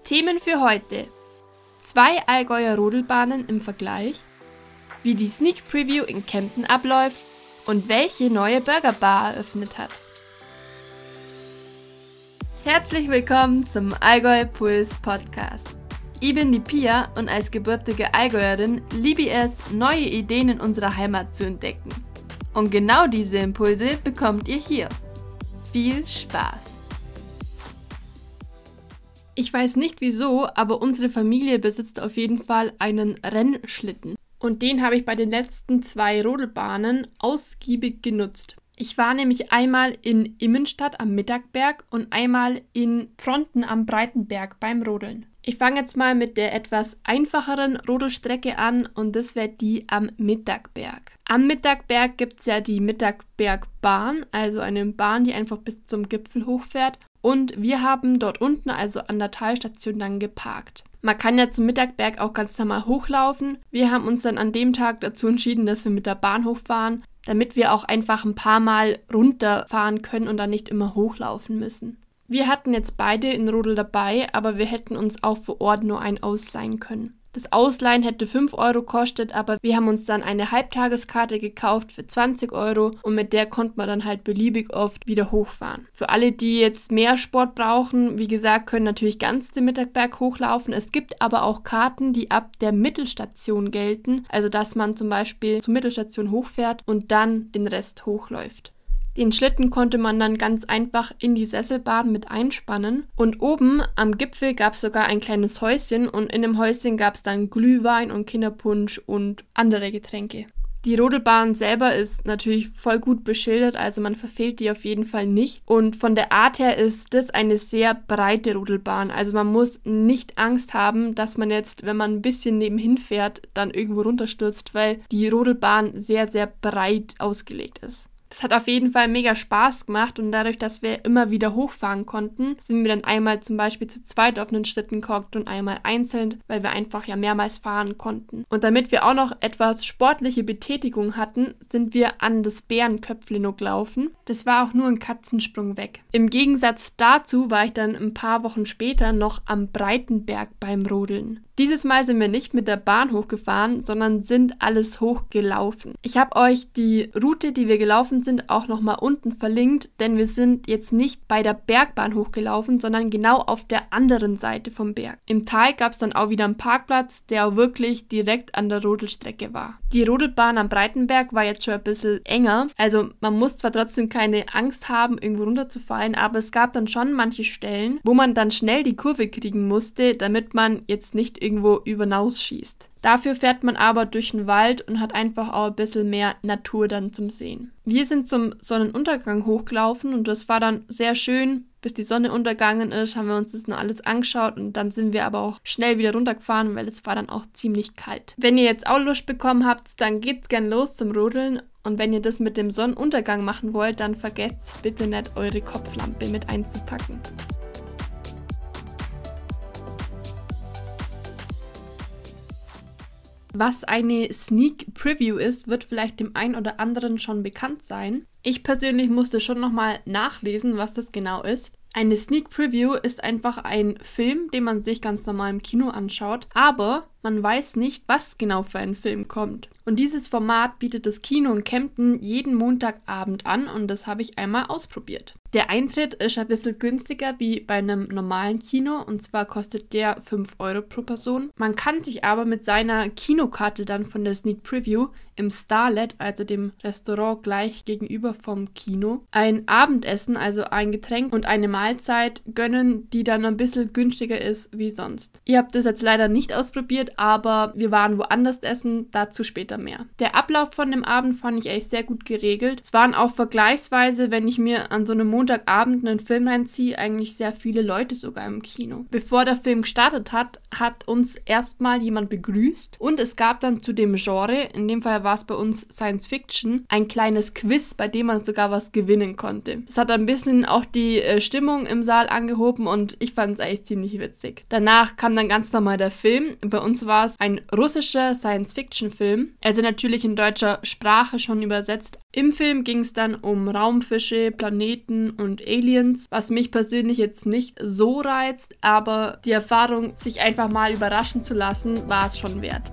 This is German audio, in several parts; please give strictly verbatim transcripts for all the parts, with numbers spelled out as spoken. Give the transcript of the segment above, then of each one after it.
Themen für heute: Zwei Allgäuer Rodelbahnen im Vergleich, wie die Sneak Preview in Kempten abläuft und welche neue Burgerbar eröffnet hat. Herzlich willkommen zum Allgäu Puls Podcast. Ich bin die Pia und als gebürtige Allgäuerin liebe ich es, neue Ideen in unserer Heimat zu entdecken. Und genau diese Impulse bekommt ihr hier. Viel Spaß! Ich weiß nicht wieso, aber unsere Familie besitzt auf jeden Fall einen Rennschlitten. Und den habe ich bei den letzten zwei Rodelbahnen ausgiebig genutzt. Ich war nämlich einmal in Immenstadt am Mittagberg und einmal in Pfronten am Breitenberg beim Rodeln. Ich fange jetzt mal mit der etwas einfacheren Rodelstrecke an und das wäre die am Mittagberg. Am Mittagberg gibt es ja die Mittagbergbahn, also eine Bahn, die einfach bis zum Gipfel hochfährt. Und wir haben dort unten, also an der Talstation, dann geparkt. Man kann ja zum Mittagberg auch ganz normal hochlaufen. Wir haben uns dann an dem Tag dazu entschieden, dass wir mit der Bahn hochfahren, damit wir auch einfach ein paar Mal runterfahren können und dann nicht immer hochlaufen müssen. Wir hatten jetzt beide einen Rodel dabei, aber wir hätten uns auch vor Ort nur einen ausleihen können. Das Ausleihen hätte fünf Euro gekostet, aber wir haben uns dann eine Halbtageskarte gekauft für zwanzig Euro und mit der konnte man dann halt beliebig oft wieder hochfahren. Für alle, die jetzt mehr Sport brauchen, wie gesagt, können natürlich ganz den Mittagberg hochlaufen. Es gibt aber auch Karten, die ab der Mittelstation gelten, also dass man zum Beispiel zur Mittelstation hochfährt und dann den Rest hochläuft. Den Schlitten konnte man dann ganz einfach in die Sesselbahn mit einspannen. Und oben am Gipfel gab es sogar ein kleines Häuschen und in dem Häuschen gab es dann Glühwein und Kinderpunsch und andere Getränke. Die Rodelbahn selber ist natürlich voll gut beschildert, also man verfehlt die auf jeden Fall nicht. Und von der Art her ist das eine sehr breite Rodelbahn. Also man muss nicht Angst haben, dass man jetzt, wenn man ein bisschen nebenhin fährt, dann irgendwo runterstürzt, weil die Rodelbahn sehr, sehr breit ausgelegt ist. Das hat auf jeden Fall mega Spaß gemacht und dadurch, dass wir immer wieder hochfahren konnten, sind wir dann einmal zum Beispiel zu zweit auf einen Schlitten gehockt und einmal einzeln, weil wir einfach ja mehrmals fahren konnten. Und damit wir auch noch etwas sportliche Betätigung hatten, sind wir an das Bärenköpfle noch gelaufen. Das war auch nur ein Katzensprung weg. Im Gegensatz dazu war ich dann ein paar Wochen später noch am Breitenberg beim Rodeln. Dieses Mal sind wir nicht mit der Bahn hochgefahren, sondern sind alles hochgelaufen. Ich habe euch die Route, die wir gelaufen sind, auch nochmal unten verlinkt, denn wir sind jetzt nicht bei der Bergbahn hochgelaufen, sondern genau auf der anderen Seite vom Berg. Im Tal gab es dann auch wieder einen Parkplatz, der auch wirklich direkt an der Rodelstrecke war. Die Rodelbahn am Breitenberg war jetzt schon ein bisschen enger, also man muss zwar trotzdem keine Angst haben, irgendwo runterzufallen, aber es gab dann schon manche Stellen, wo man dann schnell die Kurve kriegen musste, damit man jetzt nicht irgendwo über hinaus schießt. Dafür fährt man aber durch den Wald und hat einfach auch ein bisschen mehr Natur dann zum Sehen. Wir sind zum Sonnenuntergang hochgelaufen und das war dann sehr schön. Bis die Sonne untergegangen ist, haben wir uns das noch alles angeschaut und dann sind wir aber auch schnell wieder runtergefahren, weil es war dann auch ziemlich kalt. Wenn ihr jetzt auch Lust bekommen habt, dann geht's gern los zum Rodeln und wenn ihr das mit dem Sonnenuntergang machen wollt, dann vergesst bitte nicht, eure Kopflampe mit einzupacken. Was eine Sneak Preview ist, wird vielleicht dem einen oder anderen schon bekannt sein. Ich persönlich musste schon nochmal nachlesen, was das genau ist. Eine Sneak Preview ist einfach ein Film, den man sich ganz normal im Kino anschaut, aber man weiß nicht, was genau für ein Film kommt. Und dieses Format bietet das Kino in Kempten jeden Montagabend an und das habe ich einmal ausprobiert. Der Eintritt ist ein bisschen günstiger wie bei einem normalen Kino und zwar kostet der fünf Euro pro Person. Man kann sich aber mit seiner Kinokarte dann von der Sneak Preview im Starlet, also dem Restaurant gleich gegenüber vom Kino, ein Abendessen, also ein Getränk und eine Mahlzeit gönnen, die dann ein bisschen günstiger ist wie sonst. Ihr habt das jetzt leider nicht ausprobiert, aber wir waren woanders essen, dazu später mehr. Der Ablauf von dem Abend fand ich echt sehr gut geregelt. Es waren auch vergleichsweise, wenn ich mir an so einem Montagabend einen Film reinziehe, eigentlich sehr viele Leute sogar im Kino. Bevor der Film gestartet hat, hat uns erstmal jemand begrüßt und es gab dann zu dem Genre, in dem Fall war es bei uns Science Fiction, ein kleines Quiz, bei dem man sogar was gewinnen konnte. Das hat ein bisschen auch die äh, Stimmung im Saal angehoben und ich fand es eigentlich ziemlich witzig. Danach kam dann ganz normal der Film. Bei uns uns war es ein russischer Science-Fiction-Film, also natürlich in deutscher Sprache schon übersetzt. Im Film ging es dann um Raumfische, Planeten und Aliens, was mich persönlich jetzt nicht so reizt, aber die Erfahrung, sich einfach mal überraschen zu lassen, war es schon wert.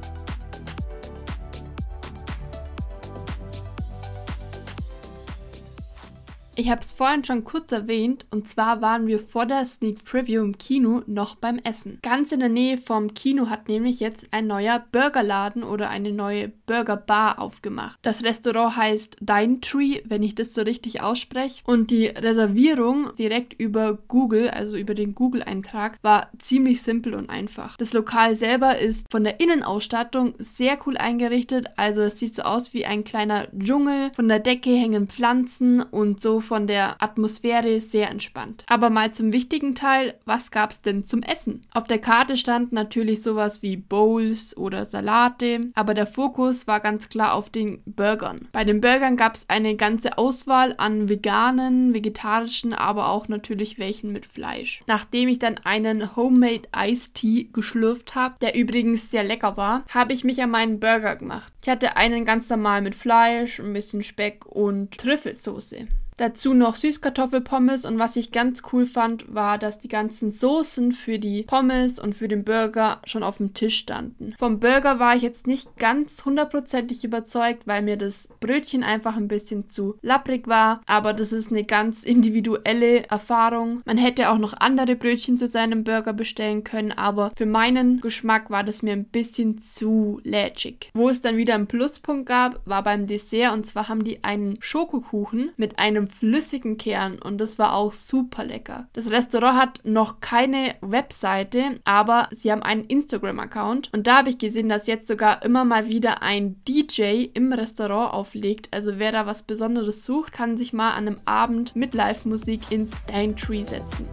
Ich habe es vorhin schon kurz erwähnt, und zwar waren wir vor der Sneak Preview im Kino noch beim Essen. Ganz in der Nähe vom Kino hat nämlich jetzt ein neuer Burgerladen oder eine neue Burgerbar aufgemacht. Das Restaurant heißt Dine Tree, wenn ich das so richtig ausspreche. Und die Reservierung direkt über Google, also über den Google-Eintrag, war ziemlich simpel und einfach. Das Lokal selber ist von der Innenausstattung sehr cool eingerichtet, also es sieht so aus wie ein kleiner Dschungel. Von der Decke hängen Pflanzen und so von der Atmosphäre sehr entspannt. Aber mal zum wichtigen Teil, was gab's denn zum Essen? Auf der Karte stand natürlich sowas wie Bowls oder Salate, aber der Fokus war ganz klar auf den Burgern. Bei den Burgern gab's eine ganze Auswahl an veganen, vegetarischen, aber auch natürlich welchen mit Fleisch. Nachdem ich dann einen Homemade Iced Tea geschlürft habe, der übrigens sehr lecker war, habe ich mich an meinen Burger gemacht. Ich hatte einen ganz normal mit Fleisch, ein bisschen Speck und Trüffelsoße. Dazu noch Süßkartoffelpommes, und was ich ganz cool fand, war, dass die ganzen Soßen für die Pommes und für den Burger schon auf dem Tisch standen. Vom Burger war ich jetzt nicht ganz hundertprozentig überzeugt, weil mir das Brötchen einfach ein bisschen zu lapprig war, aber das ist eine ganz individuelle Erfahrung. Man hätte auch noch andere Brötchen zu seinem Burger bestellen können, aber für meinen Geschmack war das mir ein bisschen zu lätschig. Wo es dann wieder einen Pluspunkt gab, war beim Dessert, und zwar haben die einen Schokokuchen mit einem flüssigen Kern, und das war auch super lecker. Das Restaurant hat noch keine Webseite, aber sie haben einen Instagram-Account, und da habe ich gesehen, dass jetzt sogar immer mal wieder ein D J im Restaurant auflegt. Also wer da was Besonderes sucht, kann sich mal an einem Abend mit Live-Musik ins Dine Tree setzen.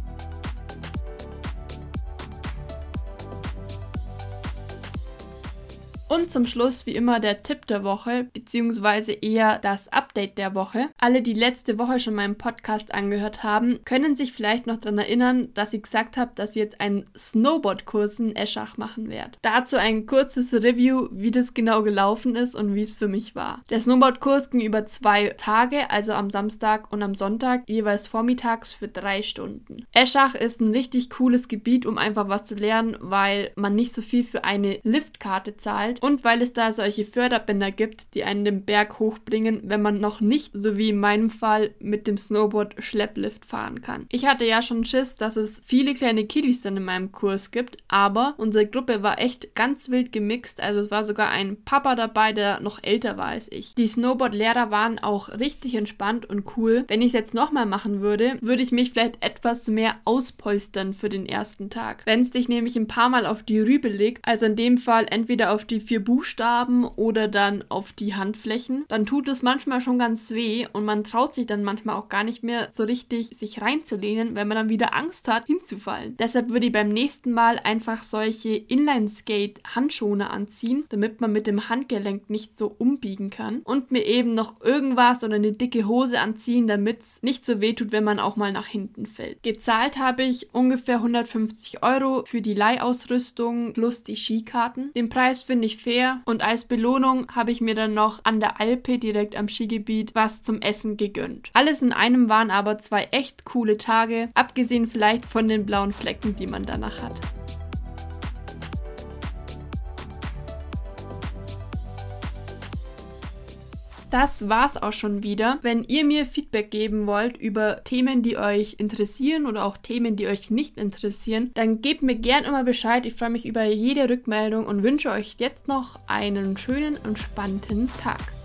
Und zum Schluss wie immer der Tipp der Woche, beziehungsweise eher das Update der Woche. Alle, die letzte Woche schon meinen Podcast angehört haben, können sich vielleicht noch daran erinnern, dass ich gesagt habe, dass ich jetzt einen Snowboardkurs in Eschach machen werde. Dazu ein kurzes Review, wie das genau gelaufen ist und wie es für mich war. Der Snowboardkurs ging über zwei Tage, also am Samstag und am Sonntag, jeweils vormittags für drei Stunden. Eschach ist ein richtig cooles Gebiet, um einfach was zu lernen, weil man nicht so viel für eine Liftkarte zahlt. Und weil es da solche Förderbänder gibt, die einen den Berg hochbringen, wenn man noch nicht, so wie in meinem Fall, mit dem Snowboard Schlepplift fahren kann. Ich hatte ja schon Schiss, dass es viele kleine Kiddies dann in meinem Kurs gibt, aber unsere Gruppe war echt ganz wild gemixt, also es war sogar ein Papa dabei, der noch älter war als ich. Die Snowboard-Lehrer waren auch richtig entspannt und cool. Wenn ich es jetzt nochmal machen würde, würde ich mich vielleicht etwas mehr auspolstern für den ersten Tag. Wenn es dich nämlich ein paar Mal auf die Rübe legt, also in dem Fall entweder auf die vier Buchstaben oder dann auf die Handflächen, dann tut es manchmal schon ganz weh, und man traut sich dann manchmal auch gar nicht mehr so richtig, sich reinzulehnen, weil man dann wieder Angst hat, hinzufallen. Deshalb würde ich beim nächsten Mal einfach solche Inline-Skate-Handschoner anziehen, damit man mit dem Handgelenk nicht so umbiegen kann, und mir eben noch irgendwas oder eine dicke Hose anziehen, damit es nicht so weh tut, wenn man auch mal nach hinten fällt. Gezahlt habe ich ungefähr hundertfünfzig Euro für die Leihausrüstung plus die Skikarten. Den Preis finde ich fair, und als Belohnung habe ich mir dann noch an der Alpe direkt am Skigebiet was zum Essen gegönnt. Alles in einem waren aber zwei echt coole Tage, abgesehen vielleicht von den blauen Flecken, die man danach hat. Das war's auch schon wieder. Wenn ihr mir Feedback geben wollt über Themen, die euch interessieren oder auch Themen, die euch nicht interessieren, dann gebt mir gern immer Bescheid. Ich freue mich über jede Rückmeldung und wünsche euch jetzt noch einen schönen, entspannten Tag.